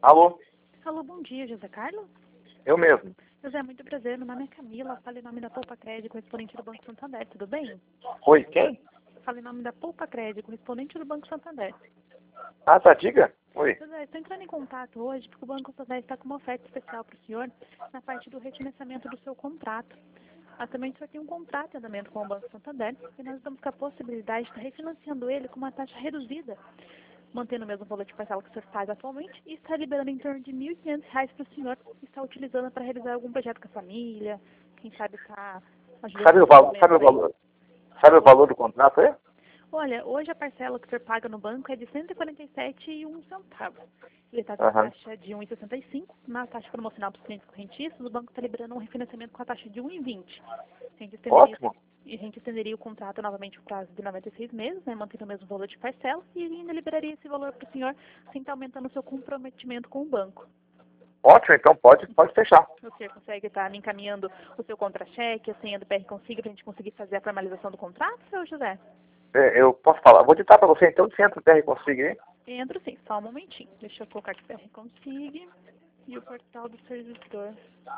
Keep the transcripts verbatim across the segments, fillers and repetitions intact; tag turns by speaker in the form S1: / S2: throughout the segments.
S1: Alô?
S2: Alô, bom dia, José Carlos?
S1: Eu mesmo.
S2: José, muito prazer. Meu nome é Camila. Falo em nome da Poupa Crédito, correspondente do Banco Santander. Tudo bem?
S1: Oi, quem?
S2: Falo em nome da Poupa Crédito, correspondente do Banco Santander.
S1: Ah, tá, diga. Oi.
S2: José, estou entrando em contato hoje porque o Banco Santander está com uma oferta especial para o senhor na parte do refinanciamento do seu contrato. Ah, também o senhor tem um contrato em andamento com o Banco Santander e nós estamos com a possibilidade de estar refinanciando ele com uma taxa reduzida, mantendo o mesmo valor de parcela que o senhor faz atualmente e está liberando em torno de mil e quinhentos reais para o senhor e está utilizando para realizar algum projeto com a família, quem sabe está ajudando
S1: Sabe o
S2: nesse
S1: valor, sabe o
S2: momento aí.
S1: valor, sabe o valor do contrato, é?
S2: Olha, hoje a parcela que o senhor paga no banco é de cento e quarenta e sete reais e um centavo. Ele está com a
S1: Aham.
S2: taxa de um vírgula sessenta e cinco. Na taxa promocional para os clientes correntistas, o banco está liberando um refinanciamento com a taxa de um vírgula vinte. A gente estenderia,
S1: Ótimo.
S2: e a gente estenderia o contrato novamente por prazo de noventa e seis meses, né, mantendo o mesmo valor de parcela, e ainda liberaria esse valor para o senhor sem estar aumentando o seu comprometimento com o banco.
S1: Ótimo, então pode, pode fechar.
S2: O senhor consegue estar me encaminhando o seu contra-cheque, a senha do P R Consiga, para a gente conseguir fazer a formalização do contrato, seu José?
S1: É, eu posso falar. Vou ditar para você então, você entra no P R Consiga aí.
S2: Entro sim, só um momentinho. Deixa eu colocar aqui P R Consiga e o portal do servidor.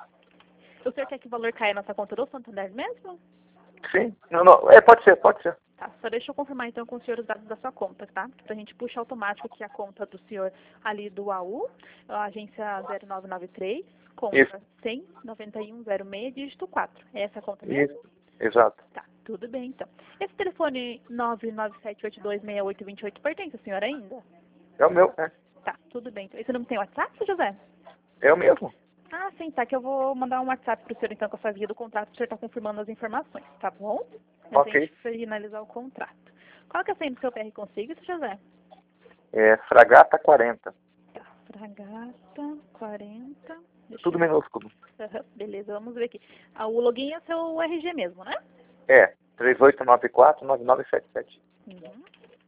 S2: O senhor quer que o valor caia na nossa conta do Santander mesmo?
S1: Sim. Não, não. É, pode ser, pode ser.
S2: Tá, só deixa eu confirmar então com o senhor os dados da sua conta, tá? Pra gente puxar automático aqui a conta do senhor ali do A U, a agência zero nove nove três, conta
S1: Isso.
S2: cem, noventa e um, zero seis, dígito quatro. É essa a conta mesmo?
S1: Isso. Exato.
S2: Tá, tudo bem então. Esse telefone nove nove sete oito dois seis oito dois oito pertence ao senhor ainda?
S1: É o meu, é.
S2: Tá, tudo bem. Esse número tem WhatsApp, José?
S1: É o mesmo.
S2: Ah, sim, tá, que eu vou mandar um WhatsApp pro senhor então com a sua via do contrato, o senhor tá confirmando as informações, tá bom? Pra
S1: Ok.
S2: gente finalizar o contrato. Qual que é a senha do seu P R Consiga, seu José?
S1: É Fragata quarenta.
S2: Tá, Fragata quarenta. Deixa
S1: Tudo
S2: eu...
S1: minúsculo.
S2: Aham, beleza, vamos ver aqui. Ah, o login é seu R G mesmo, né?
S1: É. três oito nove quatro nove nove sete sete.
S2: Uhum.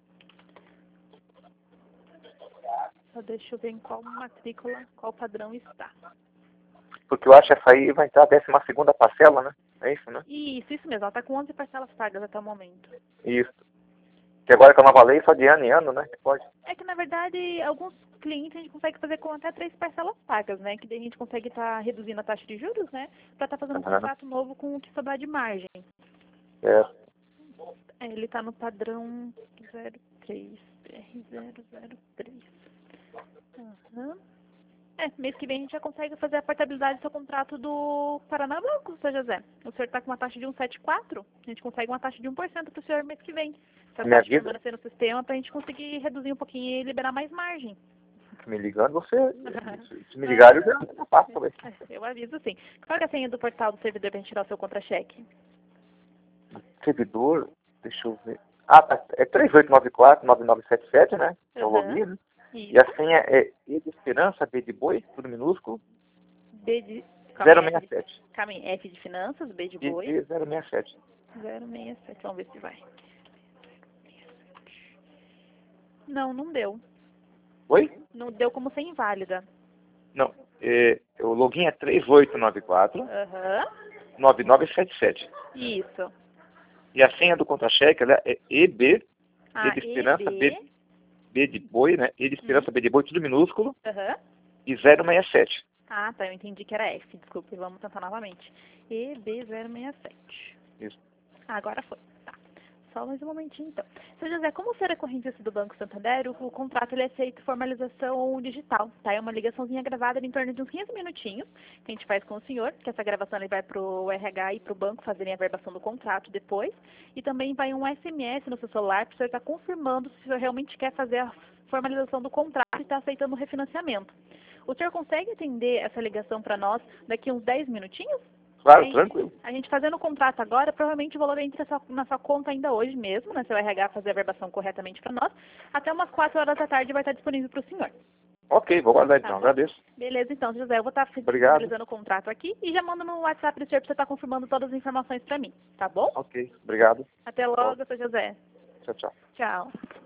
S2: Só deixa eu ver em qual matrícula, qual padrão está.
S1: Porque eu acho que essa aí vai entrar a décima segunda parcela, né? É isso, né?
S2: Isso, isso mesmo, ela tá com onze parcelas pagas até o momento.
S1: Isso. Que agora que eu não lei só de ano em ano, né? Que pode.
S2: É que, na verdade, alguns clientes a gente consegue fazer com até três parcelas pagas, né? Que daí a gente consegue estar reduzindo a taxa de juros, né? Para estar fazendo um
S1: Aham.
S2: contrato novo com o que sobrar de margem.
S1: É.
S2: É, ele está no padrão zero três, B R zero zero três. Aham. É, mês que vem a gente já consegue fazer a portabilidade do seu contrato do Paraná Banco, seu José. O senhor está com uma taxa de um vírgula setenta e quatro, a gente consegue uma taxa de um por cento para o senhor mês que vem. Se a
S1: Minha
S2: taxa
S1: vida,
S2: permanecer no sistema, para a gente conseguir reduzir um pouquinho e liberar mais margem.
S1: me ligando, você. Se me ligar, eu já eu passo também.
S2: Eu aviso sim. Qual é a senha do portal do servidor para a gente tirar o seu contra-cheque?
S1: Servidor, deixa eu ver. Ah, tá. É três oito nove quatro nove nove sete sete, né? É o
S2: Aham.
S1: login, né?
S2: Isso.
S1: E a senha é E de Esperança, B de Boi, tudo minúsculo,
S2: B de... Calma aí, F de...
S1: zero seis sete.
S2: Calma aí, F de finanças, B de
S1: E
S2: boi.
S1: D zero seis sete.
S2: zero seis sete. Vamos ver se vai. Não, não deu.
S1: Oi?
S2: Não deu como ser inválida.
S1: Não. É, o login é três oito nove quatro
S2: Aham.
S1: nove nove sete sete.
S2: Isso.
S1: E a senha do contra-cheque ela é E B, E
S2: Ah,
S1: de Esperança, B,
S2: E B.
S1: B de Boi, né? E de Esperança,
S2: Hum.
S1: B de Boi, tudo minúsculo,
S2: Aham.
S1: e zero seis sete.
S2: Ah, tá. Eu entendi que era F. Desculpe, vamos tentar novamente. E B zero seis sete.
S1: Isso.
S2: Ah, agora foi. Tá. Só mais um momentinho, então. Seu José, como ser a correntista do Banco Santander, o, o contrato ele é feito formalização digital, tá? É uma ligaçãozinha gravada em torno de uns quinze minutinhos, que a gente faz com o senhor, que essa gravação ele vai pro R H e pro banco fazerem a verbação do contrato depois, e também vai um S M S no seu celular para o senhor estar confirmando se o senhor realmente quer fazer a formalização do contrato e está aceitando o refinanciamento. O senhor consegue atender essa ligação para nós daqui uns dez minutinhos?
S1: Claro,
S2: A gente,
S1: tranquilo.
S2: a gente fazendo o contrato agora, provavelmente o valor entra sua- na sua conta ainda hoje mesmo, né? Seu R H fazer a verbação corretamente para nós. Até umas quatro horas da tarde vai estar disponível para o senhor.
S1: Ok, vou guardar
S2: Tá
S1: então,
S2: bom?
S1: agradeço.
S2: Beleza, então, José, eu vou estar
S1: Obrigado.
S2: finalizando o contrato aqui e já mando no WhatsApp do senhor para você estar confirmando todas as informações para mim, tá bom?
S1: Ok, obrigado.
S2: Até
S1: Bom,
S2: logo, seu José.
S1: tchau, tchau.
S2: Tchau.